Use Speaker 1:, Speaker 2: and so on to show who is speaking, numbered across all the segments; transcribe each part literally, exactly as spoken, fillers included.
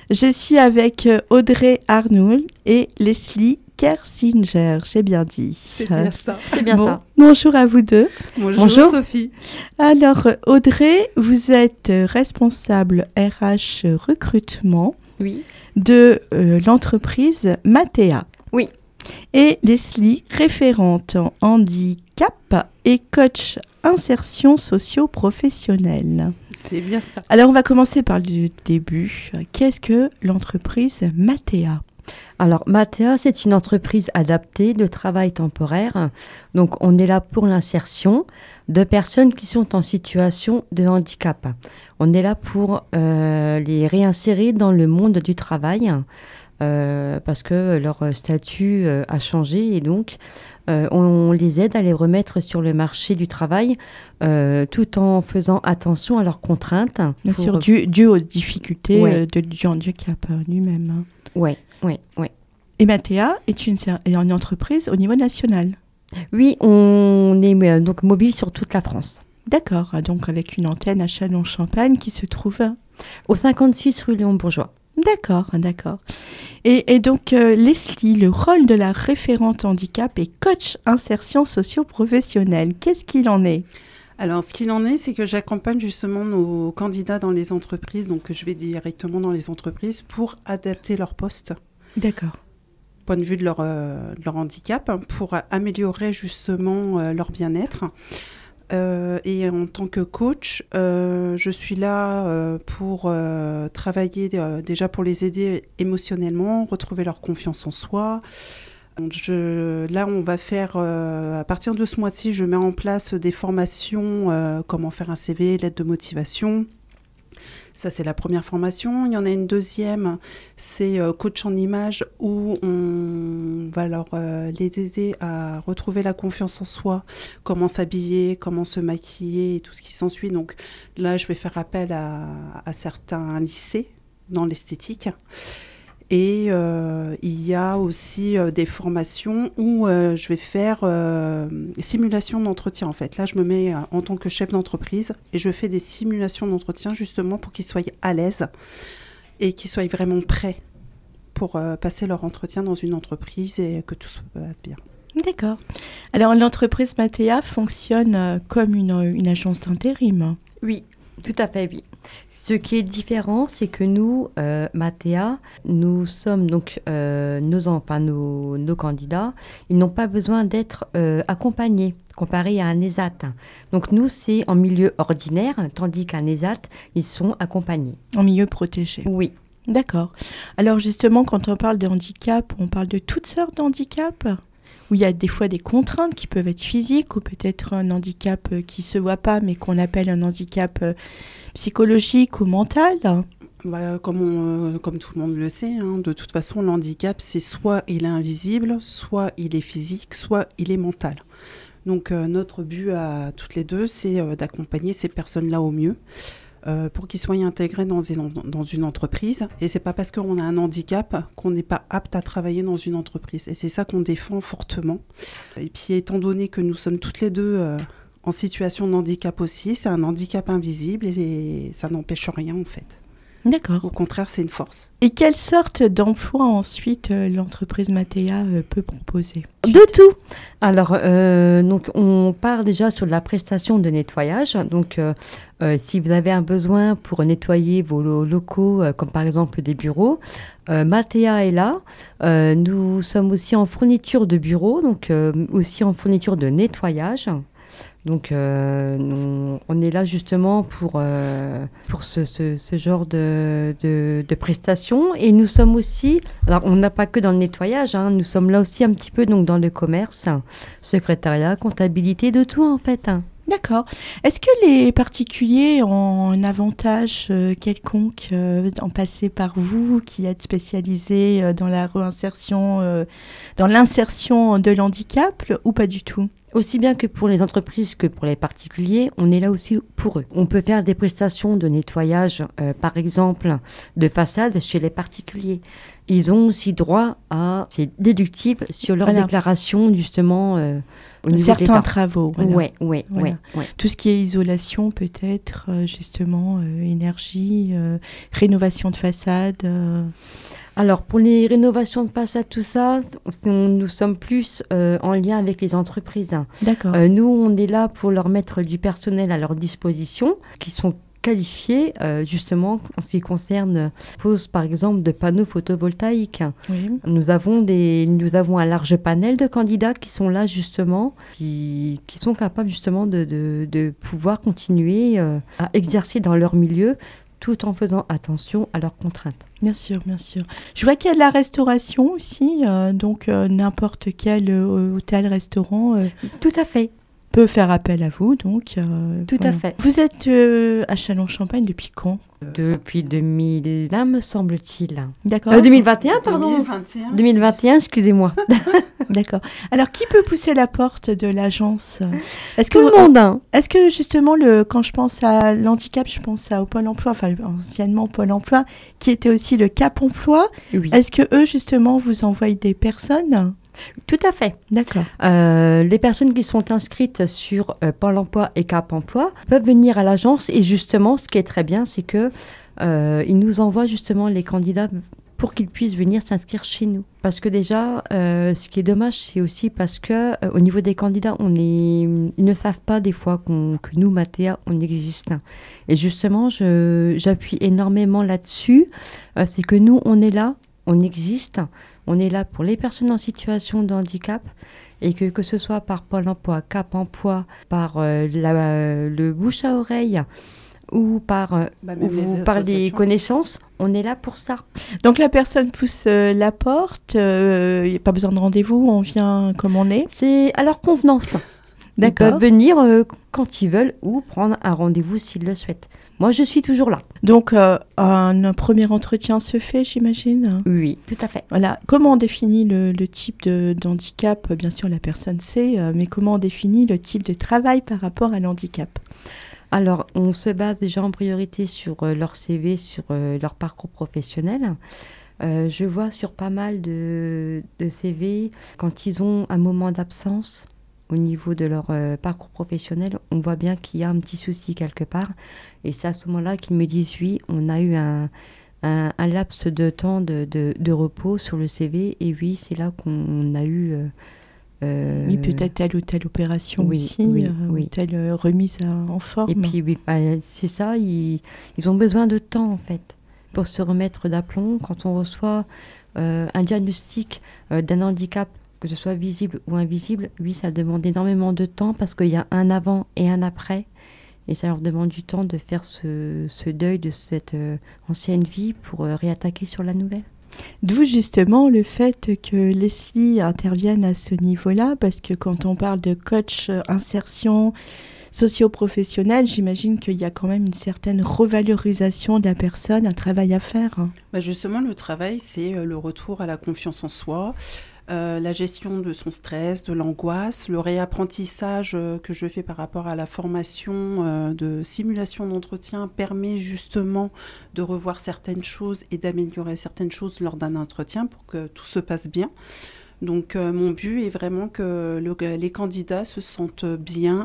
Speaker 1: Je suis avec euh, Audrey Arnould et Leslie Kersinger, j'ai bien dit.
Speaker 2: C'est bien ça.
Speaker 3: C'est bien
Speaker 1: Bon,
Speaker 3: ça.
Speaker 1: Bonjour à vous deux.
Speaker 2: Bonjour,
Speaker 1: Bonjour.
Speaker 2: Sophie.
Speaker 1: Alors Audrey, vous êtes responsable R H recrutement
Speaker 3: Oui.
Speaker 1: de euh, l'entreprise Matea.
Speaker 3: Oui.
Speaker 1: Et Leslie, référente en handicap et coach insertion socio-professionnelle.
Speaker 2: C'est bien ça.
Speaker 1: Alors on va commencer par le début. Qu'est-ce que l'entreprise Matea ?
Speaker 3: Alors, Matea, c'est une entreprise adaptée de travail temporaire. Donc, on est là pour l'insertion de personnes qui sont en situation de handicap. On est là pour euh, les réinsérer dans le monde du travail euh, parce que leur statut euh, a changé et donc euh, on les aide à les remettre sur le marché du travail euh, tout en faisant attention à leurs contraintes.
Speaker 1: Bien
Speaker 3: pour...
Speaker 1: sûr, dû, dû aux difficultés
Speaker 3: Ouais.
Speaker 1: euh, de, du handicap euh, lui-même.
Speaker 3: Oui, oui, oui.
Speaker 1: Et Matea est une, est une entreprise au niveau national.
Speaker 3: Oui, on est euh, donc mobile sur toute la France.
Speaker 1: D'accord, donc avec une antenne à Châlons-Champagne qui se trouve...
Speaker 3: Au cinquante-six rue Léon Bourgeois.
Speaker 1: D'accord, d'accord. Et, et donc euh, Leslie, le rôle de la référente handicap et coach insertion socio-professionnelle, qu'est-ce qu'il en est ?
Speaker 2: Alors, ce qu'il en est, c'est que j'accompagne justement nos candidats dans les entreprises, donc je vais directement dans les entreprises pour adapter leur poste.
Speaker 1: D'accord.
Speaker 2: Point de vue de leur, euh, de leur handicap, pour améliorer justement euh, leur bien-être. Euh, et en tant que coach, euh, je suis là euh, pour euh, travailler euh, déjà pour les aider émotionnellement, retrouver leur confiance en soi. Je, là, on va faire, euh, à partir de ce mois-ci, je mets en place des formations, euh, comment faire un C V, lettre de motivation. Ça, c'est la première formation. Il y en a une deuxième, c'est euh, coach en images, où on va leur, euh, les aider à retrouver la confiance en soi, comment s'habiller, comment se maquiller et tout ce qui s'ensuit. Donc là, je vais faire appel à, à certains lycées dans l'esthétique. Et euh, il y a aussi euh, des formations où euh, je vais faire euh, simulation d'entretien en fait. Là, je me mets euh, en tant que chef d'entreprise et je fais des simulations d'entretien justement pour qu'ils soient à l'aise et qu'ils soient vraiment prêts pour euh, passer leur entretien dans une entreprise et que tout se passe bien.
Speaker 1: D'accord. Alors l'entreprise Matea fonctionne euh, comme une, une agence d'intérim.
Speaker 3: Oui, tout à fait, oui. Ce qui est différent, c'est que nous, euh, Matea, nous sommes donc euh, nos, enfin, nos, nos candidats, ils n'ont pas besoin d'être euh, accompagnés, comparé à un ESAT. Donc nous, c'est en milieu ordinaire, tandis qu'un ESAT, ils sont accompagnés.
Speaker 1: En milieu protégé.
Speaker 3: Oui.
Speaker 1: D'accord. Alors justement, quand on parle de handicap, on parle de toutes sortes de handicaps ? Où il y a des fois des contraintes qui peuvent être physiques ou peut-être un handicap qui ne se voit pas mais qu'on appelle un handicap psychologique ou mental.
Speaker 2: Bah, comme, on, euh, comme tout le monde le sait, hein, de toute façon, le handicap, c'est soit il est invisible, soit il est physique, soit il est mental. Donc euh, notre but à toutes les deux, c'est euh, d'accompagner ces personnes-là au mieux. Euh, pour qu'ils soient intégrés dans une, dans une entreprise. Et c'est pas parce qu'on a un handicap qu'on n'est pas apte à travailler dans une entreprise. Et c'est ça qu'on défend fortement. Et puis étant donné que nous sommes toutes les deux euh, en situation de handicap aussi, c'est un handicap invisible et ça n'empêche rien en fait.
Speaker 1: D'accord.
Speaker 2: Au contraire, c'est une force.
Speaker 1: Et quelle sorte d'emploi ensuite euh, l'entreprise Matea euh, peut proposer ?
Speaker 3: De tout. Alors, euh, donc, on part déjà sur la prestation de nettoyage. Donc, euh, euh, si vous avez un besoin pour nettoyer vos lo- locaux, euh, comme par exemple des bureaux, euh, Matea est là. Euh, nous sommes aussi en fourniture de bureaux, donc euh, aussi en fourniture de nettoyage. Donc, euh, on, on est là justement pour, euh, pour ce, ce, ce genre de, de, de prestations. Et nous sommes aussi, alors on n'a pas que dans le nettoyage, hein, nous sommes là aussi un petit peu donc, dans le commerce, secrétariat, comptabilité, de tout en fait.
Speaker 1: D'accord. Est-ce que les particuliers ont un avantage euh, quelconque euh, en passer par vous, qui êtes spécialisé euh, dans la réinsertion, euh, dans l'insertion de l'handicap, ou pas du tout ?
Speaker 3: Aussi bien que pour les entreprises que pour les particuliers, on est là aussi pour eux. On peut faire des prestations de nettoyage, euh, par exemple, de façade chez les particuliers. Ils ont aussi droit à, c'est déductible sur leur
Speaker 1: Voilà.
Speaker 3: déclaration, justement, euh, au niveau de
Speaker 1: Certains
Speaker 3: l'État.
Speaker 1: travaux. Voilà.
Speaker 3: Ouais, ouais,
Speaker 1: Voilà.
Speaker 3: ouais, ouais.
Speaker 1: Tout ce qui est isolation, peut-être, euh, justement, euh, énergie, euh, rénovation de façade. euh.
Speaker 3: Alors, pour les rénovations de façade, tout ça, on- nous sommes plus euh, en lien avec les entreprises.
Speaker 1: D'accord.
Speaker 3: Euh, nous, on est là pour leur mettre du personnel à leur disposition, qui sont qualifiés euh, justement en ce qui concerne pose par exemple de panneaux photovoltaïques.
Speaker 1: Oui.
Speaker 3: Nous avons des, nous avons un large panel de candidats qui sont là justement, qui, qui sont capables justement de, de, de pouvoir continuer euh, à exercer dans leur milieu, tout en faisant attention à leurs contraintes.
Speaker 1: Bien sûr, bien sûr. Je vois qu'il y a de la restauration aussi, euh, donc euh, n'importe quel euh, hôtel-restaurant euh,
Speaker 3: Tout à fait.
Speaker 1: peut faire appel à vous, donc. euh,
Speaker 3: Tout à fait.
Speaker 1: Vous êtes euh, à Châlons-Champagne depuis quand?
Speaker 3: Depuis deux mille un, me semble-t-il.
Speaker 1: D'accord.
Speaker 3: Euh, deux mille vingt et un, pardon.
Speaker 2: deux mille vingt et un.
Speaker 3: deux mille vingt et un, excusez-moi.
Speaker 1: D'accord. Alors, qui peut pousser la porte de l'agence? Est-ce
Speaker 3: Tout
Speaker 1: que,
Speaker 3: le monde. Hein.
Speaker 1: est-ce que justement, le, quand je pense à l'handicap, je pense à, au Pôle emploi, enfin anciennement Pôle emploi, qui était aussi le Cap emploi.
Speaker 3: Oui.
Speaker 1: Est-ce que eux, justement, vous envoient des personnes?
Speaker 3: Tout à fait.
Speaker 1: D'accord.
Speaker 3: Euh, les personnes qui sont inscrites sur euh, Pôle emploi et Cap emploi peuvent venir à l'agence et justement, ce qui est très bien, c'est que euh, ils nous envoient justement les candidats pour qu'ils puissent venir s'inscrire chez nous. Parce que déjà, euh, ce qui est dommage, c'est aussi parce que euh, au niveau des candidats, on est, ils ne savent pas des fois qu'on, que nous, Matea, on existe. Et justement, je, j'appuie énormément là-dessus. Euh, c'est que nous, on est là, on existe. On est là pour les personnes en situation de handicap et que, que ce soit par Pôle emploi, Cap emploi, par euh, la, euh, le bouche à oreille ou par, euh,
Speaker 2: Bah, même
Speaker 3: ou
Speaker 2: les
Speaker 3: par des
Speaker 2: associations.
Speaker 3: connaissances, on est là pour ça.
Speaker 1: Donc, la personne pousse euh, la porte, il n'y a pas besoin de rendez-vous, on vient comme on est.
Speaker 3: C'est à leur convenance. Ils
Speaker 1: D'accord.
Speaker 3: peuvent venir euh, quand ils veulent ou prendre un rendez-vous s'ils le souhaitent. Moi, je suis toujours là.
Speaker 1: Donc, euh, un, un premier entretien se fait, j'imagine.
Speaker 3: Oui, tout à fait.
Speaker 1: Voilà. Comment on définit le, le type de, d'handicap? Bien sûr, la personne sait, euh, mais comment on définit le type de travail par rapport à l'handicap?
Speaker 3: Alors, on se base déjà en priorité sur euh, leur C V, sur euh, leur parcours professionnel. Euh, je vois sur pas mal de, de C V, quand ils ont un moment d'absence au niveau de leur euh, parcours professionnel, on voit bien qu'il y a un petit souci quelque part. Et c'est à ce moment-là qu'ils me disent, oui, on a eu un, un, un laps de temps de, de, de repos sur le C V. Et oui, c'est là qu'on a eu... Euh, euh,
Speaker 1: Oui, peut-être telle ou telle opération
Speaker 3: oui,
Speaker 1: aussi,
Speaker 3: oui,
Speaker 1: euh,
Speaker 3: oui.
Speaker 1: ou telle euh, remise à- en forme.
Speaker 3: Et puis, oui, bah, c'est ça, ils, ils ont besoin de temps, en fait, pour se remettre d'aplomb. Quand on reçoit euh, un diagnostic euh, d'un handicap, que ce soit visible ou invisible, oui, ça demande énormément de temps parce qu'il y a un avant et un après. Et ça leur demande du temps de faire ce, ce deuil de cette euh, ancienne vie pour euh, réattaquer sur la nouvelle.
Speaker 1: D'où justement le fait que Leslie intervienne à ce niveau-là, parce que quand on parle de coach euh, insertion socio-professionnelle, j'imagine qu'il y a quand même une certaine revalorisation de la personne, un travail à faire.
Speaker 2: Bah justement, le travail, c'est euh, le retour à la confiance en soi, euh, la gestion de son stress, de l'angoisse, le réapprentissage euh, que je fais par rapport à la formation euh, de simulation d'entretien permet justement de revoir certaines choses et d'améliorer certaines choses lors d'un entretien pour que tout se passe bien. Donc euh, mon but est vraiment que le, les candidats se sentent bien,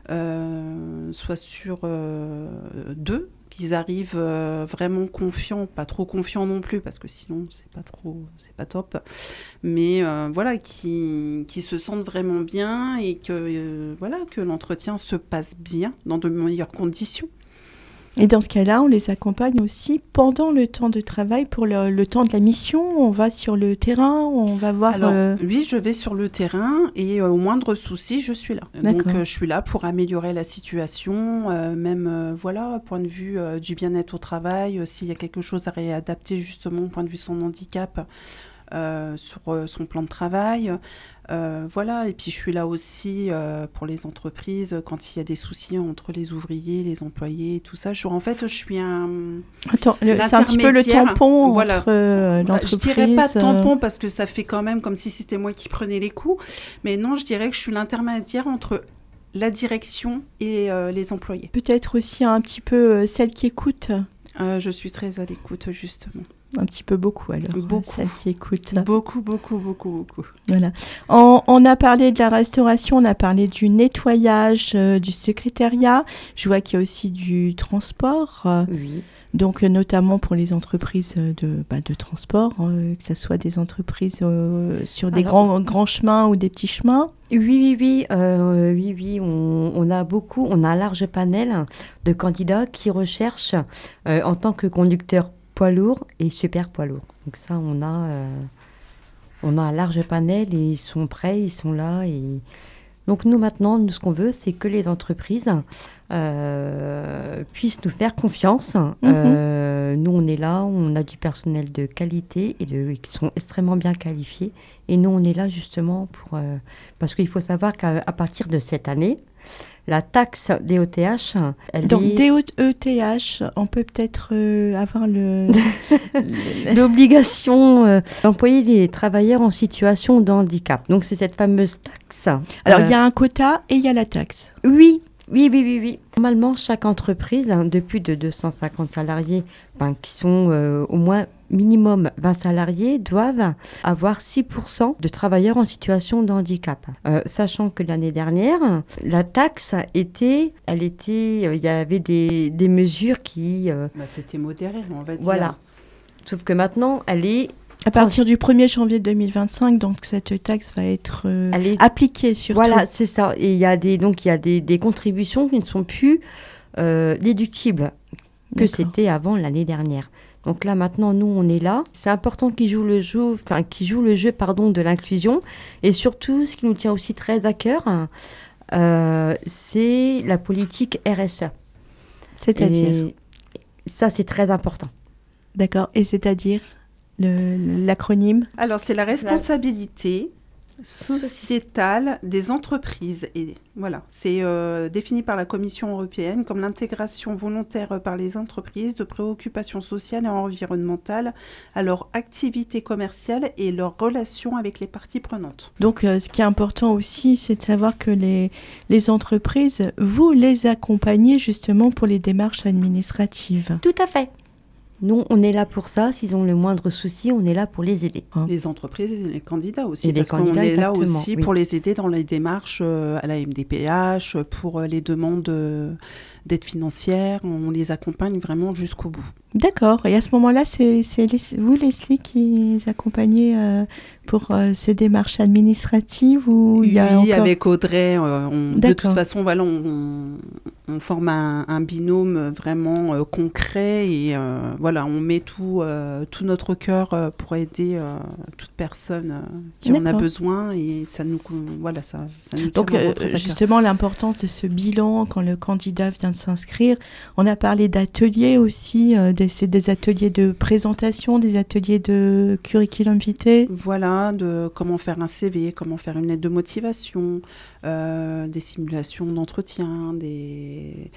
Speaker 2: euh, soient sûrs euh, d'eux, qu'ils arrivent euh, vraiment confiants, pas trop confiants non plus parce que sinon c'est pas trop, c'est pas top, mais euh, voilà, qui qui se sentent vraiment bien et que euh, voilà que l'entretien se passe bien dans de meilleures conditions.
Speaker 1: Et dans ce cas-là, on les accompagne aussi pendant le temps de travail, pour le, le temps de la mission. On va sur le terrain, on va voir...
Speaker 2: Alors,
Speaker 1: euh,
Speaker 2: oui, je vais sur le terrain et euh, au moindre souci, je suis là.
Speaker 1: D'accord.
Speaker 2: Donc, euh, je suis là pour améliorer la situation, euh, même, euh, voilà, point de vue euh, du bien-être au travail, euh, s'il y a quelque chose à réadapter, justement, point de vue son handicap. euh, sur euh, son plan de travail. Euh, voilà, et puis je suis là aussi euh, pour les entreprises quand il y a des soucis entre les ouvriers, les employés, tout ça. Je, en fait, je suis un
Speaker 1: Attends, le, c'est un petit peu le tampon
Speaker 2: voilà.
Speaker 1: entre euh, l'entreprise.
Speaker 2: Je dirais pas tampon parce que ça fait quand même comme si c'était moi qui prenais les coups, mais non, je dirais que je suis l'intermédiaire entre la direction et euh, les employés.
Speaker 1: Peut-être aussi un petit peu euh, celle qui écoute.
Speaker 2: Euh, je suis très à l'écoute, justement.
Speaker 1: Un petit peu beaucoup, alors.
Speaker 2: Beaucoup.
Speaker 1: Celle qui écoute.
Speaker 2: Beaucoup, beaucoup, beaucoup, beaucoup.
Speaker 1: Voilà. On, on a parlé de la restauration, on a parlé du nettoyage, euh, du secrétariat. Je vois qu'il y a aussi du transport. Euh,
Speaker 3: Oui.
Speaker 1: Donc, euh, notamment pour les entreprises de, bah, de transport, euh, que ce soit des entreprises euh, sur des
Speaker 3: Alors,
Speaker 1: grands, grands chemins ou des petits chemins.
Speaker 3: Oui, oui, oui, euh, oui, oui. On, on a beaucoup, on a un large panel de candidats qui recherchent euh, en tant que conducteur poids lourd et super poids lourd. Donc ça, on a, euh, on a un large panel et ils sont prêts, ils sont là. Et... Donc nous, maintenant, nous, ce qu'on veut, c'est que les entreprises euh, puissent nous faire confiance. Mm-hmm. Euh, nous, on est là, on a du personnel de qualité et de, qui sont extrêmement bien qualifiés. Et nous, on est là justement pour... Euh, parce qu'il faut savoir qu'à à partir de cette année, la taxe D O T H, elle
Speaker 1: Donc,
Speaker 3: est...
Speaker 1: D O T H, on peut peut-être euh, avoir le...
Speaker 3: l'obligation euh, d'employer les travailleurs en situation de handicap. Donc, c'est cette fameuse taxe.
Speaker 1: Alors, il
Speaker 3: euh,
Speaker 1: y a un quota et il y a la taxe.
Speaker 3: Oui, oui, oui, oui, oui. Normalement, chaque entreprise hein, de plus de deux cent cinquante salariés, ben, qui sont euh, au moins minimum vingt salariés, doivent avoir six pour cent de travailleurs en situation de handicap. Euh, sachant que l'année dernière, la taxe était, elle était, euh, il y avait des, des mesures qui... Euh,
Speaker 2: bah, c'était modéré, on va dire.
Speaker 3: Voilà. Sauf que maintenant, elle est...
Speaker 1: À partir du premier janvier deux mille vingt-cinq, donc cette taxe va être euh,
Speaker 3: est...
Speaker 1: appliquée surtout.
Speaker 3: Voilà, c'est ça. Et il y a des, donc il y a des, des contributions qui ne sont plus euh, déductibles que D'accord. C'était avant l'année dernière. Donc là, maintenant, nous, on est là. C'est important qu'ils jouent le jeu, enfin, qu'ils jouent le jeu, pardon, de l'inclusion. Et surtout, ce qui nous tient aussi très à cœur, euh, c'est la politique R S E.
Speaker 1: C'est-à-dire
Speaker 3: et ça, c'est très important.
Speaker 1: D'accord. Et c'est-à-dire le, l'acronyme?
Speaker 2: Alors, c'est la responsabilité sociétale des entreprises. Et voilà, c'est euh, défini par la Commission européenne comme l'intégration volontaire par les entreprises de préoccupations sociales et environnementales à leur activité commerciale et leurs relations avec les parties prenantes.
Speaker 1: Donc, euh, ce qui est important aussi, c'est de savoir que les, les entreprises, vous les accompagnez justement pour les démarches administratives.
Speaker 3: Tout à fait. Nous, on est là pour ça. S'ils ont le moindre souci, on est là pour les aider.
Speaker 2: Les entreprises et les candidats aussi.
Speaker 3: Et
Speaker 2: parce
Speaker 3: les candidats,
Speaker 2: qu'on est là aussi
Speaker 3: oui.
Speaker 2: pour les aider dans les démarches euh, à la M D P H, pour euh, les demandes euh, d'aide financière. On les accompagne vraiment jusqu'au bout.
Speaker 1: D'accord. Et à ce moment-là, c'est, c'est les, vous, Leslie, qui les accompagnez euh, pour euh, ces démarches administratives ou
Speaker 2: Oui,
Speaker 1: il y a encore...
Speaker 2: avec Audrey. Euh, on, de toute façon, voilà, on, on, on forme un, un binôme vraiment euh, concret et euh, voilà, on met tout, euh, tout notre cœur euh, pour aider euh, toute personne euh, qui D'accord. en a besoin et ça nous, voilà, ça, ça nous tient
Speaker 1: Donc, euh, justement, l'importance de ce bilan quand le candidat vient de s'inscrire. On a parlé d'ateliers aussi, euh, de, c'est des ateliers de présentation, des ateliers de curriculum vitae.
Speaker 2: Voilà, de comment faire un C V, comment faire une lettre de motivation, euh, des simulations d'entretien, des,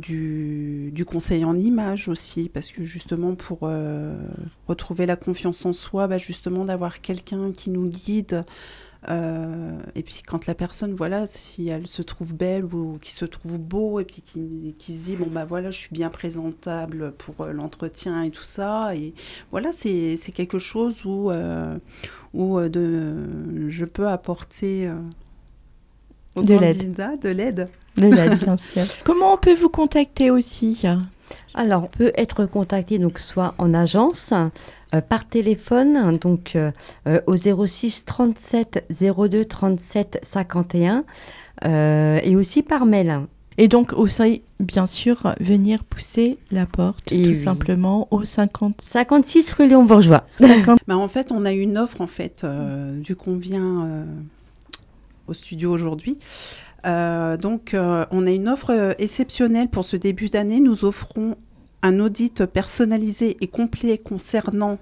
Speaker 2: du, du conseil en images aussi, parce que justement pour euh, retrouver la confiance en soi, bah justement d'avoir quelqu'un qui nous guide. Euh, et puis quand la personne, voilà, si elle se trouve belle ou qui se trouve beau et puis qui, qui se dit bon bah voilà, je suis bien présentable pour euh, l'entretien et tout ça, et voilà, c'est, c'est quelque chose où, euh, où euh, de, je peux apporter euh, au
Speaker 1: de
Speaker 2: candidat
Speaker 1: l'aide.
Speaker 2: de l'aide.
Speaker 1: De l'aide, bien sûr. Comment on peut vous contacter aussi ?
Speaker 3: Alors, on peut être contacté donc soit en agence, euh, par téléphone, donc euh, euh, au zéro six trente-sept zéro deux trente-sept cinquante et un, euh, et aussi par mail.
Speaker 1: Et donc aussi, bien sûr, venir pousser la porte, et tout oui. simplement, au cinquante...
Speaker 3: cinquante-six rue Léon Bourgeois.
Speaker 2: cinquante... bah, en fait, on a une offre, en fait, euh, vu qu'on vient euh, au studio aujourd'hui. Euh, donc, euh, on a une offre euh, exceptionnelle pour ce début d'année. Nous offrons un audit personnalisé et complet concernant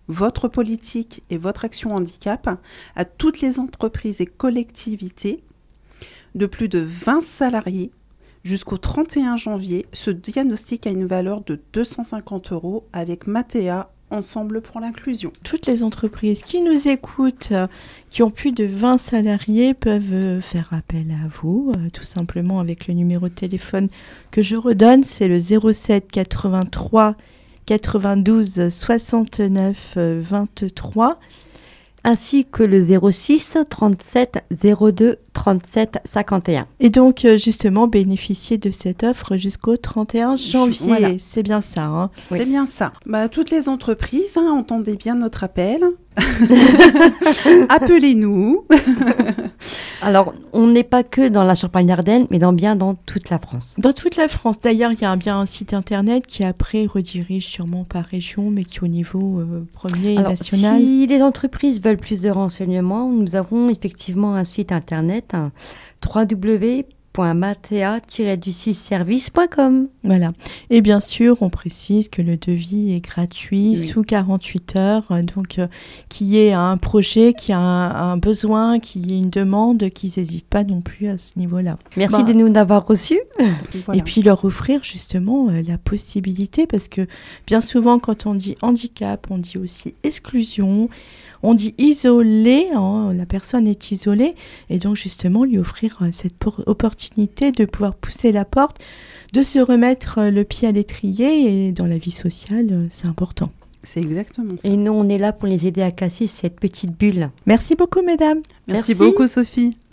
Speaker 2: votre politique et votre action handicap à toutes les entreprises et collectivités de plus de vingt salariés jusqu'au trente et un janvier. Ce diagnostic a une valeur de deux cent cinquante euros avec Matea, Ensemble pour l'inclusion.
Speaker 1: Toutes les entreprises qui nous écoutent, euh, qui ont plus de vingt salariés, peuvent euh, faire appel à vous, euh, tout simplement avec le numéro de téléphone que je redonne, c'est le zéro sept quatre-vingt-trois quatre-vingt-douze soixante-neuf vingt-trois.
Speaker 3: Ainsi que le zéro six trente-sept zéro deux trente-sept cinquante et un.
Speaker 1: Et donc, euh, justement, bénéficier de cette offre jusqu'au trente et un janvier. Voilà. C'est bien ça. Hein.
Speaker 2: C'est oui. bien ça. Bah, toutes les entreprises, hein, entendez bien notre appel. Appelez-nous.
Speaker 3: Alors, on n'est pas que dans la Champagne-Ardenne, mais dans, bien dans toute la France.
Speaker 1: Dans toute la France. D'ailleurs, il y a bien un site internet qui après redirige sûrement par région, mais qui est au niveau euh, premier et
Speaker 3: Alors,
Speaker 1: national.
Speaker 3: Si les entreprises veulent plus de renseignements, nous avons effectivement un site internet, hein, w w w point matea tiret du six service point com.
Speaker 1: Voilà. Et bien sûr, on précise que le devis est gratuit, oui. sous quarante-huit heures. Donc, euh, qu'il y ait un projet, qu'il y a un, un besoin, qu'il y ait une demande, qu'ils n'hésitent pas non plus à ce niveau-là.
Speaker 3: Merci
Speaker 1: bah,
Speaker 3: de nous avoir reçus.
Speaker 1: Voilà. Et puis leur offrir justement euh, la possibilité, parce que bien souvent, quand on dit handicap, on dit aussi exclusion. On dit isolé, hein, la personne est isolée, et donc justement lui offrir euh, cette por- opportunité de pouvoir pousser la porte, de se remettre euh, le pied à l'étrier, et dans la vie sociale, euh, c'est important.
Speaker 2: C'est exactement ça.
Speaker 3: Et nous, on est là pour les aider à casser cette petite bulle.
Speaker 1: Merci beaucoup, mesdames.
Speaker 2: Merci,
Speaker 3: Merci.
Speaker 2: beaucoup, Sophie.